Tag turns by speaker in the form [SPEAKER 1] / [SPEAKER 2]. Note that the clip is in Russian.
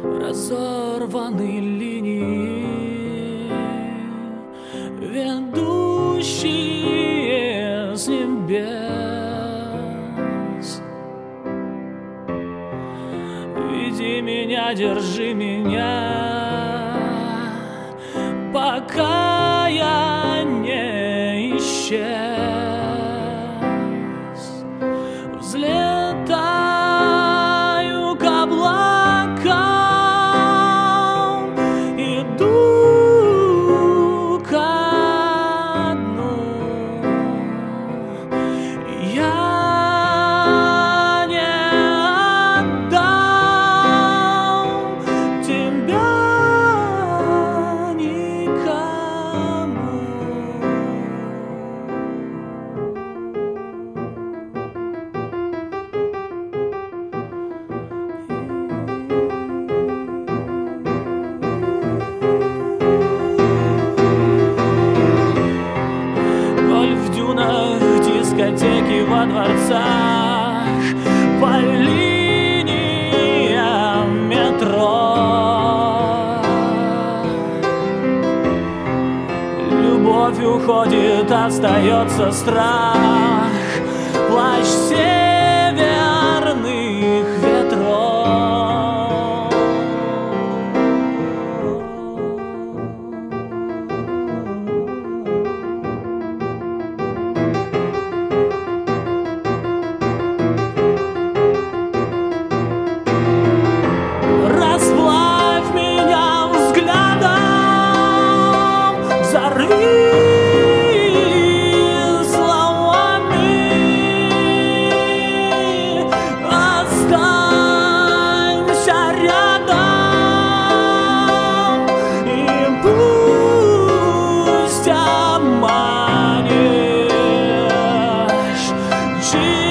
[SPEAKER 1] разорваны линии, ведущие с небес. Веди меня, держи меня, пока я не исчез. Взлетаю к облакам, иду ко дну. Я не отдам тебя никому. Гольф в дюнах, дискотеки во дворцах, по линиям метро. Любовь уходит, остается страх, плащ северных ветров. Расплавь меня взглядом, взорви словами, останься рядом и пусть обманешь.